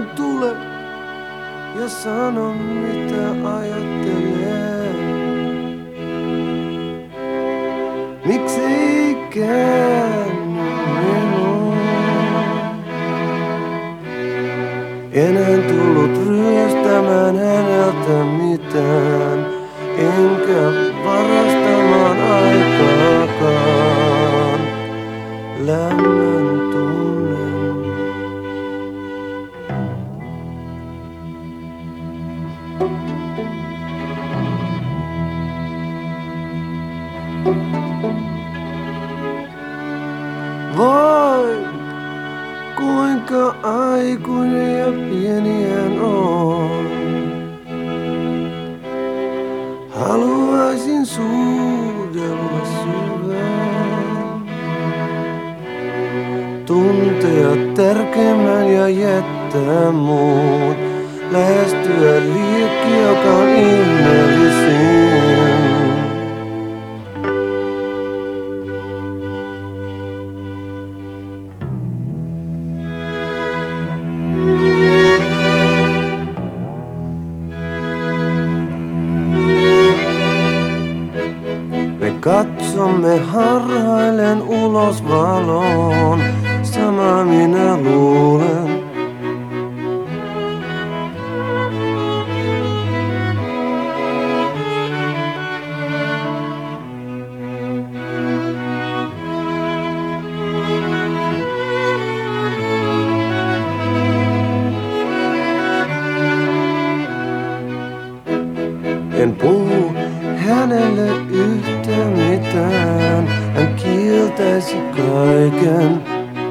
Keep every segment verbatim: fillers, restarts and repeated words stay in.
vain tule ja sano mitä ajattelee. Miksi ei käänny minuun? Enää tullut ryöstämään häneltä mitään, enkä varastamaan aikaakaan. Lämmön tunnen. Voi, kuinka aikuinen ja pieni hän on. Haluaisin suudella syvään, tuntea tärkeimmän ja jättää muut, lähestyä liekki, joka on ihmeellisin. Me katsomme harhailen ulos valoon, sama minä luulen. En puhu hänelle yhtä mitään, hän kieltäisi kaiken.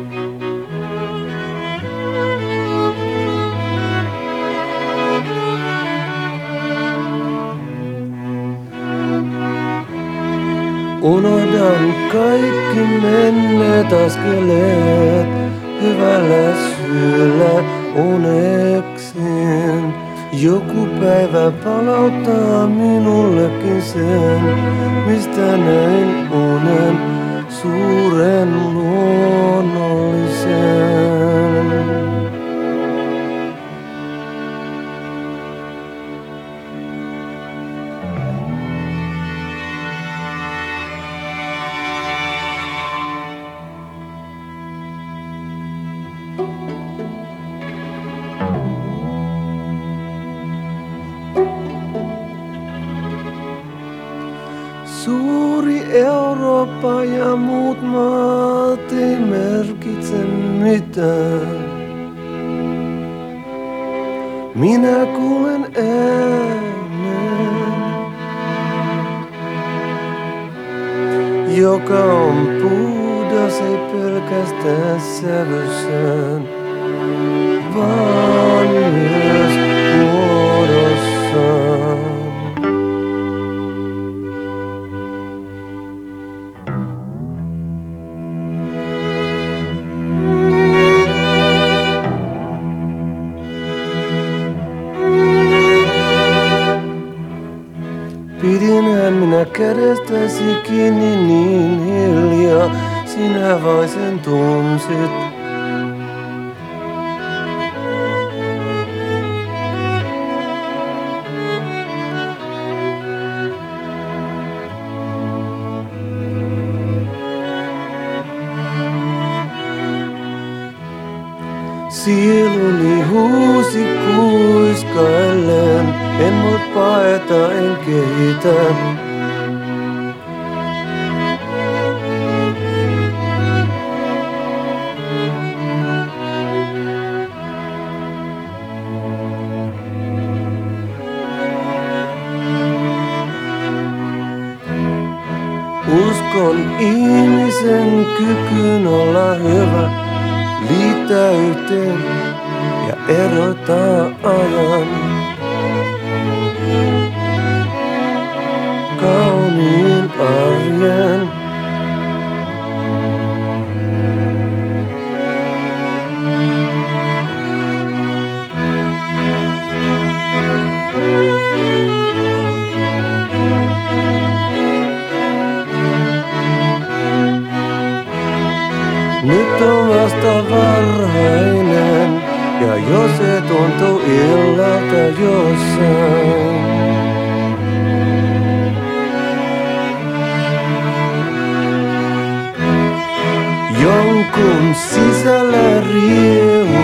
Unohdan kaikki menneet askeleet, hyvällä syyllä uneksin. Joku päivä palauttaa minullekin sen, mistä näin unen suuren luonnollisen. Suuri Eurooppa ja muut maat ei merkitse mitään. Minä kuulen äänen, joka on puhdas, ei pelkästään sävyssään, vaan myös muodossaan. Pidinhän minä kädestäsi kiinni niin hiljaa, sinä vai sen tunsit. Sieluni huusi kuiskaillen, en voi paeta, en kehitä. Uskon ihmisen kykyyn olla hyvä, liittää yhteen ja erottaa ajan. Kauniin arjen. Nyt on vasta varhainen, Ja jos se tuntuu illalta jossain. Jonkun sisällä riehuu